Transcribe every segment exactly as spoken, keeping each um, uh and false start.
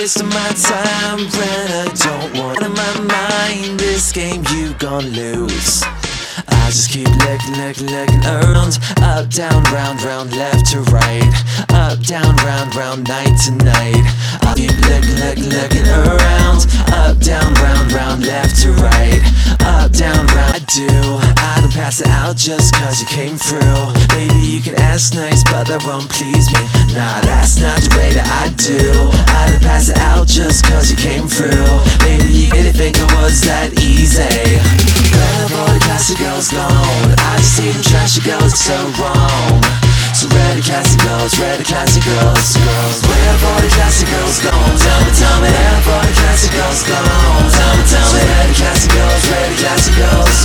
wasting my time when I don't want. Out of my mind, this game you gon' lose. I just keep looking, looking, looking around. Up, down, round, round, left to right. Up, down, round, round, night to night. I keep looking, looking, looking around. Up, down, round, round, left to right. Up, down, round. I do. I don't pass it out just cause you came through. Maybe you can ask nice, but that won't please me. Nah, that's not the way that I do. I don't pass it out just cause you came through. Maybe you didn't think it was that easy. Grab all the classic girls gone. I just see them trash, it goes so wrong. So where the classic girls, where the classic girls, girls. Where have all the classic girls gone? Tell me, tell me, where have all the classic girls gone? Tell me, tell me, where the classic girls, where the classic girls.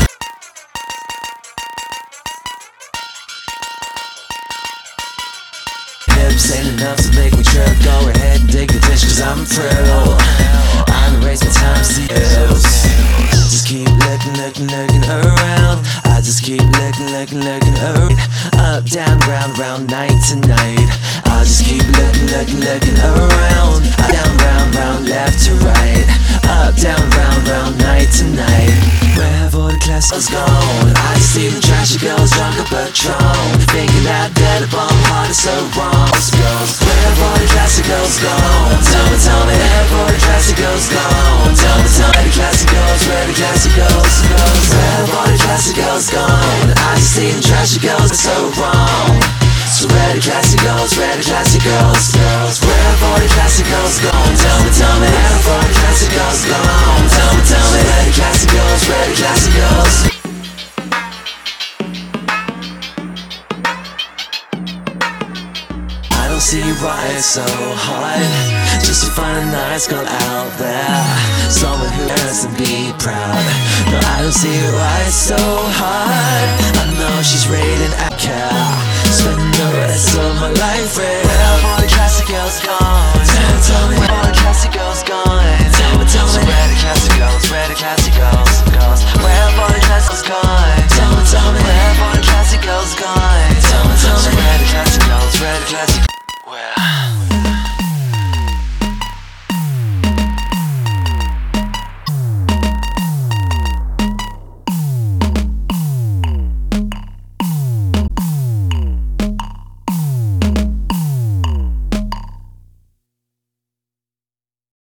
Hips ain't enough to make me trip. Go ahead and dig the ditch cause I'm through. I don't waste my time, see you. Just keep looking, looking, looking around. I just keep looking, looking, looking around. Up, down, round, round, night to night. I just keep looking, looking, looking around. Up, down, round, round, left to right. Up, down, round, round, night to night. Where have all the classics gone? I just see them trashy girls drunk up Patron, thinking that they're the bomb heart is so wrong. Girls, where have all the classic girls gone? Tell me, tell me, where have all the classic girls gone? Tell me, tell me, where the classic girls, where the classic girls, girls. Where have all the classic girls gone? I just see them trashy girls are so wrong. So where the classic girls, where the classic girls, girls. Where have all the classic girls gone? Tell me, tell me, where have all the classic girls gone? Tell me, tell me, where the classic girls, where the classic girls. I don't see why it's so hard just to find a nice girl out there, someone who cares and be proud. No, I don't see why it's so hard. I know she's rated I care. Spend the rest of my life with. Where have all the classic girls gone? Tell me, tell me, where all the classic girls gone? Tell me, tell me, where the classic girls, where the classic girls.